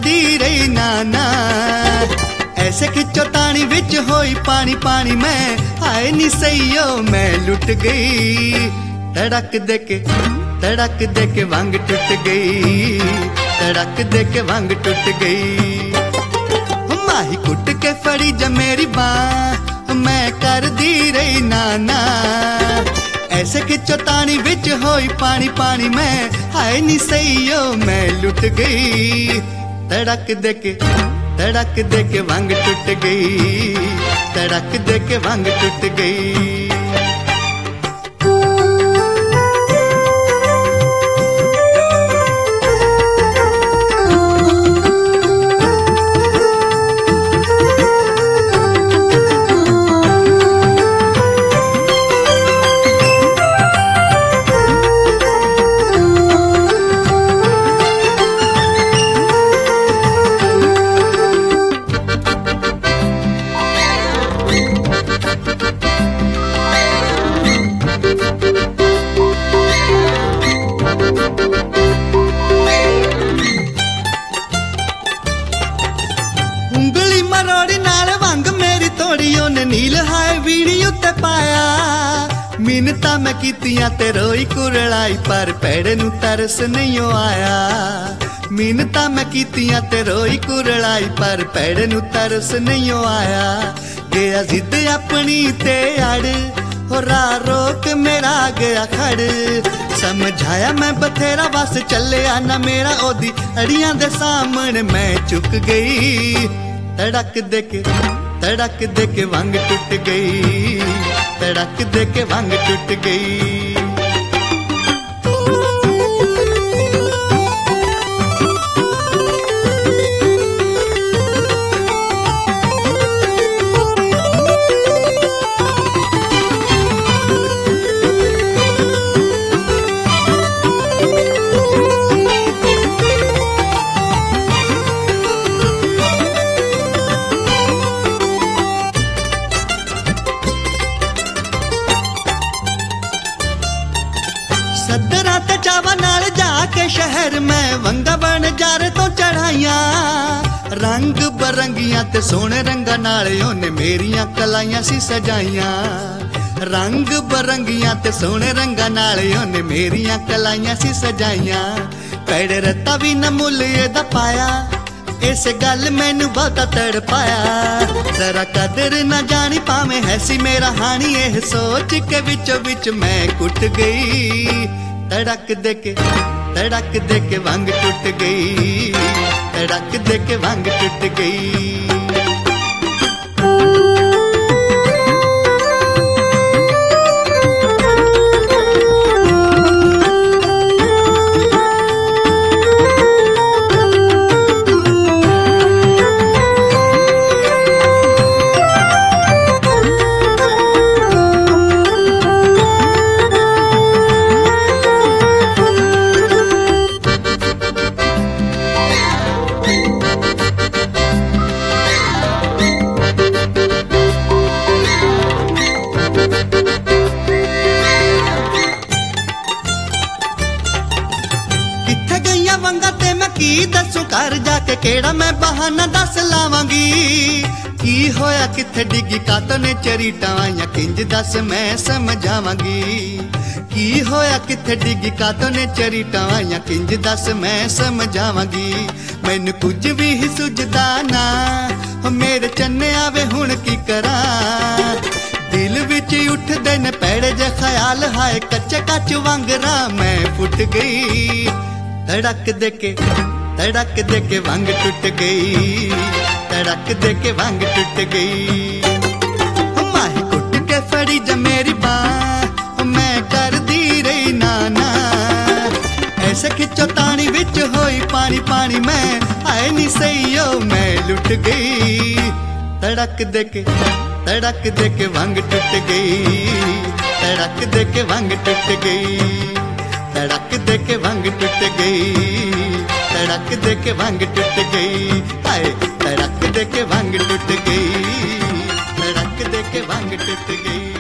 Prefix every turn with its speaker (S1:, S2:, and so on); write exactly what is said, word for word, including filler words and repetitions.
S1: दी रही नाना। ऐसे खिचो तानी विच होई पानी पानी मैं आए नी सईयो मैं लुट गई। तड़क दे के तड़क दे के वंग टूट गई, तड़क दे के वंग टूट गई। माही कुट के फड़ी ज मेरी बाँ मैं कर दी रही नाना। ऐसे खिचो तानी विच होई पानी पानी मैं आए नी सईयो मैं लुट गई। तड़क दे के तड़क दे के वंग टूट गई, तड़क दे के वंग टूट गई। नील हाय वीड़ी उत्ते पाया मिन्नतां मैं कीतियां ते रोई कुरलाई पर पैड़े नू तरस नहीं आया। मिन्नतां मैं कीतियां ते रोई कुरलाई पर पैड़े नू तरस नहीं आया। गया जिद अपनी ते अड़ हो रा रोक मेरा गया खड़। समझाया मैं बथेरा बस चले आना मेरा ओदी अड़ियां दे सामने मैं चुक गई। तड़क दे के तड़क दे के वंग टूट गई, तड़क दे के वंग टूट गई। सदरा ते चावा नाल जाके शहर में वंगा बन जारे तो चढ़ाइया। रंग बरंगियां ते सोने रंगा नाल ओने मेरियां कलाइयां सी सजाइयां। रंग बरंगियां ते सोने रंगा नाल ओने मेरियां कलाइयां सी सजाइयां। पैड़े रत्ता भी न मुल एदा पाया इस गल मैनू बहुता तड़ पाया। जरा कदर न जानी पावे है सी मेरा हानी एह सोच के विचो विच मैं कुट गई। तड़क दे के तड़क दे के वंग टूट गई, तड़क दे के वंग टूट गई। वंगा ते मैं की दसू घर जाके केड़ा मैं बहाना दस लावांगी। की होया किथे डिगी कातो ने चरीटा या किंज दस मैं समझावांगी। की होया किथे डिगी कातो ने चरीटा या किंज दस मैं समझावांगी। मैनू कुछ भी ही सुझदा ना मेरे चन्ने आवे हुण की करा। दिल विच उठदे ने पैड़े जे ख्याल हाय कच्चे कच वांगरा मैं फुट गई। तड़क दे के तड़क दे के वंग टूट गई, तड़क दे के वंग टूट गई। माही कुट के फड़ी ज मेरी बाँ मैं कर दी रही नाना। ऐसे खिचो तानी विच होई पानी पानी मैं आए नी सईयो मैं लुट गई। तड़क दे के तड़क दे के वंग टूट गई, तड़क दे के वंग टूट गई। तड़क दे के वंग टूट गई, तड़क दे के वंग टूट गई। हाय तड़क दे के वंग टूट गई, तड़क दे के वंग टूट गई।